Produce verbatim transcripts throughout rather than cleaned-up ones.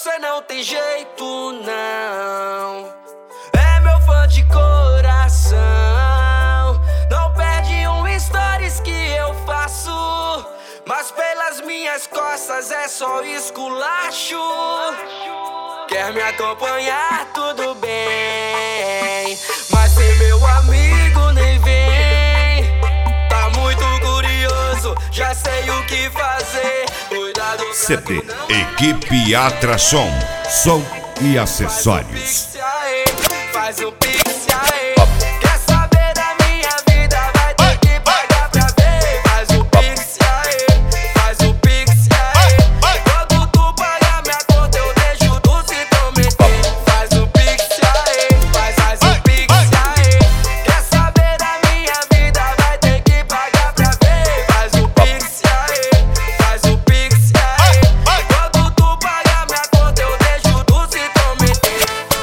você não tem jeito, não. É meu fã de coração. Não perde um stories que eu faço, mas pelas minhas costas é só esculacho. Quer me acompanhar, tudo bem, mas ser meu amigo nem vem. Tá muito curioso, já sei o que fazer. Cuidado pra C D Equipe Atração, som e acessórios. Faz um pix aí. Quer saber da minha vida? Vai ter que pagar pra ver. Faz um pix aí. Faz um pix aí. Quando tu pagar minha conta, eu deixo tu se prometer. Faz um pix aí. Faz, faz um pix aí. Quer saber da minha vida? Vai ter que pagar pra ver. Faz um pix aí. Faz um pix aí. Quando tu pagar minha conta, eu deixo tu se prometer.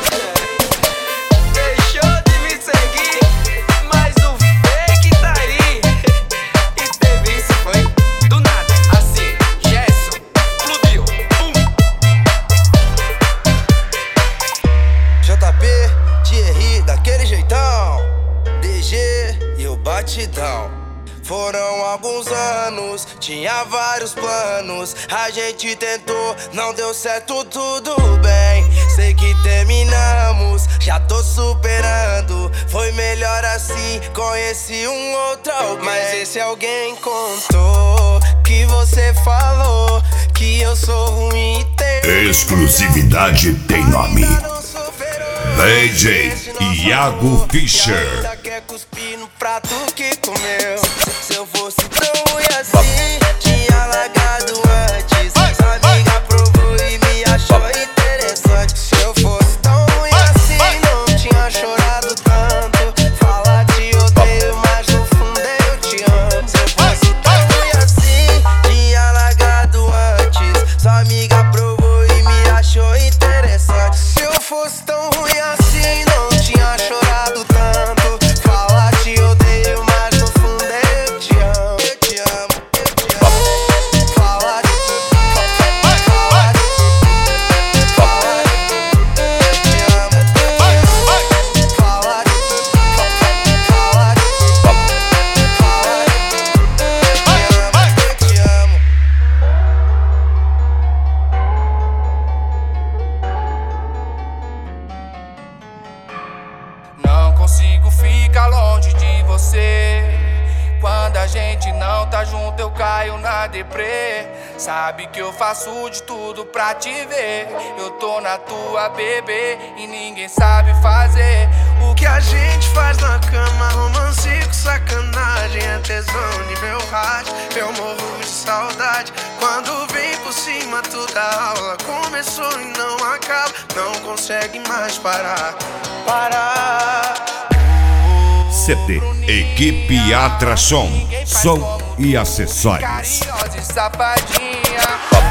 Deixou de me seguir, mas o fake tá aí. E teve isso, foi do nada, assim, Gerson, explodiu, pum. J P, Thierry, daquele jeitão. D G e o batidão. Foram alguns anos, tinha vários planos. A gente tentou, não deu certo, tudo bem. Sei que terminamos, já tô superando. Foi melhor assim, conheci um outro alguém. Mas esse alguém contou que você falou que eu sou ruim e tem. Exclusividade tem nome: D J Iago Fischer. Ainda quer cuspir no prato que comeu. Se eu fosse tão ruim assim, tinha largado antes. Sua amiga provou e me achou interessante. Se eu fosse tão ruim assim, não tinha chorado tanto. Fala te odeio, mas no fundo eu te amo. Se eu fosse tão ruim assim, tinha largado antes. Sua amiga provou e me achou interessante. Se eu fosse tão ruim assim, não tinha chorado tanto. Fala te odeio, mas no fundo eu te amo. Eu te amo, eu te amo. Fala te fala fala fala eu te amo, eu te amo. Fala te fala fala eu te amo, eu te amo. Não consigo ficar longe de você. Quando a gente não tá junto, eu caio na deprê. Sabe que eu faço de tudo pra te ver. Eu tô na tua, bebê, e ninguém sabe fazer o O que a gente faz na cama, romance com sacanagem. É tesão de meu rádio, eu morro de saudade. Quando vem por cima, toda aula começou e não acaba. Não consegue mais parar, parar. C D Equipe Atração, som e acessórios. carinhosa e safadinha.